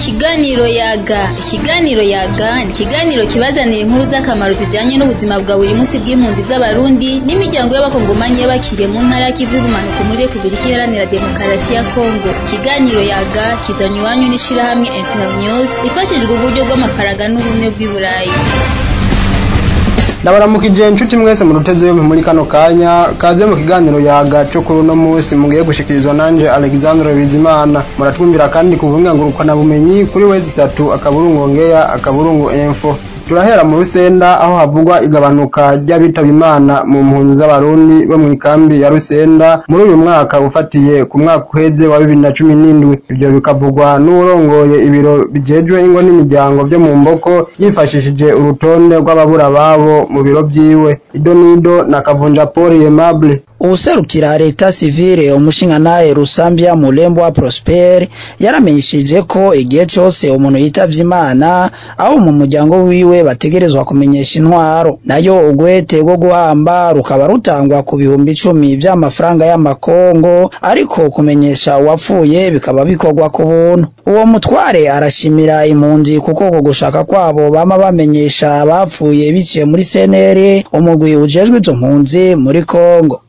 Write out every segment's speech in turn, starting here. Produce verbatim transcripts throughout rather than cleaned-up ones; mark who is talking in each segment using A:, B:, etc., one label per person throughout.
A: Ikiganiro Yaga. Ikiganiro Yaga ni ikiganiro kibazanira inkuru z'akamaro zijanye n'ubuzima bwa buri munsi bw'impunzi z'Abarundi n'imiryango y'abakongomanyi y'abakiriye mu ntara y'ikivu y'ubumanuko muri Repubulika Iharanira Demokarasi ya Kongo. Ikiganiro Yaga kizanywe iwanyu n'ishirahamwe Internews rifashijwe uburyo bw'amafaranga n'ubumwe bw'i Burayi.
B: Ndabaramukije inshuti mwese mu ruteze yo muri kano kanya kaze mu kiganiro Yaga cyo kuri no munsi mugiye gushikirizwa nanje Alexandre Bizimana. Muratwumvira kandi ku bunganguruka na bumenyi kuri wezi tatu akaburungu ngeya akaburungu info. Turahera mu Rusenda aho havugwa igabanuka ry'abitaba Imana mu mpunzi z'Abarundi bo mu ikambi ya Rusenda muri uyu mwaka ufatiye ku mwaka uheze wa bibiri na cumi n'indwi. Ibyo bikavugwa n'urongoye ibiro bijejwe ingo n'imiryango byo mu Mboko yifashishije urutonde rw'ababura babo mu biro byiwe. Idonido na Kavunja Paul Aimable.
C: Userukira leta civile umushingantahe Rusambia Mulembwa Prosper yaramenyeshije ko igihe cyose umuntu yitavye Imana aho mu muryango wiwe bategerezwa kumenyesha intwaro, nayo ugwete rwo guhamba rukaba rutangwa ku bihumbi icumi by'amafaranga y'amakongo, ariko kumenyesha uwapfuye bikaba bikorwa ku buntu. Uwo mutware arashimira impunzi kuko ko gushaka kwabo bama bamenyesha abapfuye biciye muri C N R, umugwi ujejwe izo mpunzi muri Kongo.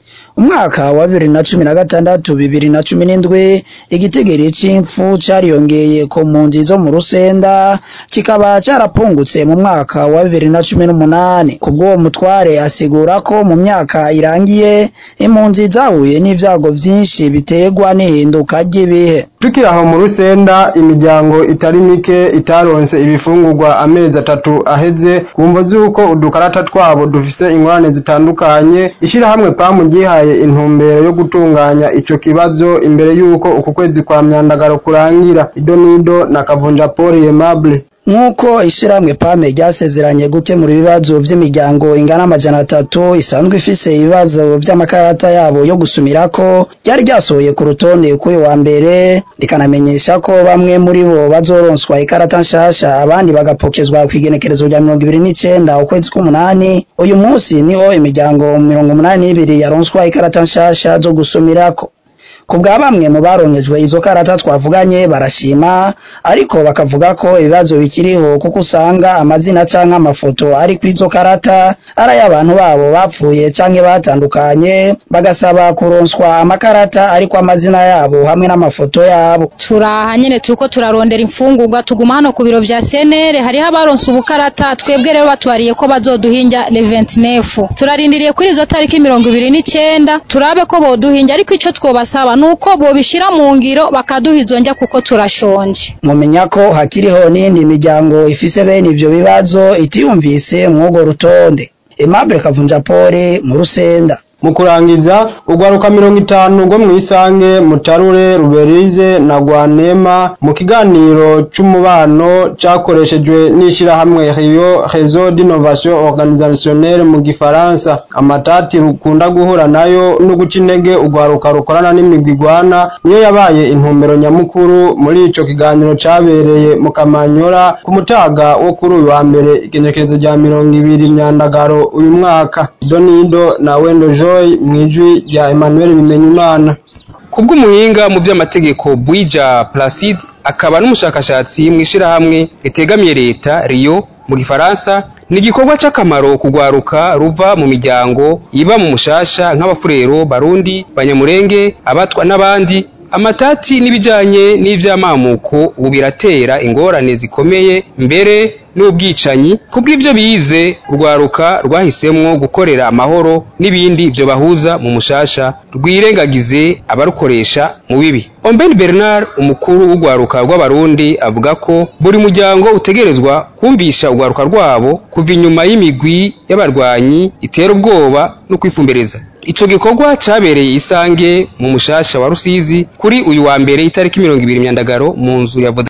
C: Umwaka wa bibiri na cumi na gatandatu bibiri na cumi n'indwi igitegeri c'imfu cariyongeye ku mpunzi zo mu Rusenda kikaba carapungutse mu mwaka wa bibiri na cumi n'umunani. Kubwo mutware asigura ko mu myaka irangiye impunzi zahuye n'ivyago vyinshi biterwa n'ihinduka ry'ibihe.
B: Tukiraho mu Rusenda imiryango itari mike itaronse ibifungurwa amezi atatu aheze kumvo z'uko udukarata twabo dufise ingorane zitandukanye. Ishira hamwe pamu gihaye intumbero yo gutunganya ico kibazo imbere yuko uku kwezi kwa myandagaro kurangira. Idonido na Kavunja Paul Aimable.
C: Nkuko ishiramwe pame ryasezeranye gukemura ibibazo by'imiryango ingana amajana atatu isanzwe ifise ibibazo by'amakarata yabo yo gusumirako, ryari ryasohoye ku rutonde kuri wa mbere rikanamenyesha ko bamwe muri bo bazoronswa ikarata nshasha abandi bagapokezwa kwigenekerezo rya mirongo ibiri n'icenda ukwezi k'umunani. Uyu munsi niho imiryango mirongo umunani n'ibiri yaronswa ikarata nshasha zo gusumirako. Kubwa bamwe mu baronkejwe izo karata twavuganye barashima, ariko bakavuga ko ibibazo bikiriho kuko usanga amazina canke amafoto ari kuri izo karata ari y'abantu babo bapfuye canke batandukanye, bagasaba kuronswa amakarata ariko amazina yabo hamwe n'amafoto yabo.
D: Turaha nyene turiko turarondera imfungurwa tuguma hano ku biro vya C N R, hariho abaronse ubukarata twebwe rero batwariye ko bazoduhinja le vingt-neuf. Turarindiriye kuri izo tariki mirongo ibiri n'icenda turabe ko boduhinja, ariko ico twobasaba nuko bobishira mu ngiro bakaduha izo njya kuko turashonje.
C: Mumenya ko hakiriho n'indi miryango ifise bene ivyo bibazo itiyumvise mw'ugo rutonde. Aimable Kavunja Paul mu Rusenda.
B: Mu kurangiza ugwaruka mirongo itanu rwo mwisange Mutarure Ruberize na Gwanema mu kiganiro c'umubano cakoreshejwe n'ishira hamwe Rio Réseau d'Innovation Organisationnelle mu Gifaransa. Amatati rukunda guhura nayo no guca intege ugwaruka rukorana n'imigwigwana niyo yabaye intumbero nyamukuru muri ico kiganiro cabereye mu Kamanyora ku mutaga wo kuri uyu wa mbere igenekerezo rya mirongo ibiri Myandagaro uyu mwaka. Donido na Wendo mwijwi ya Emmanuel Bimenyimana.
E: Kubw'umuhinga mu by'amategeko Bwija Placide akaba n'umushakashatsi mwishira hamwe ritegamiye leta Rio mu Gifaransa, ni igikorwa c'akamaro kugwaruka ruva mu miryango iba mu mushasha nk'abafurero Barundi, Banyamurenge, Abatwa n'abandi. Amatati n'ibijanye n'ivyamamuko ubu biratera ingorane zikomeye mbere n'ubwicanyi. Kubw'ivyo bize urwaruka rwahisemwo gukorera amahoro n'ibindi byo bahuza mu mushasha rwirengagize abarukoresha mu bibi. Ombeni Bernard umukuru w'urwaruka rw'Abarundi avuga ko buri muryango utegerezwa kumvisha urwaruka rwabo kuva inyuma y'imigwi y'abarwanyi itera ubwoba no kwifumbereza. Ico gikorwa cabereye Isange mu mushasha wa Rusizi kuri uyu wa mbere itariki mirongo ibiri Myandagaro mu nzu ya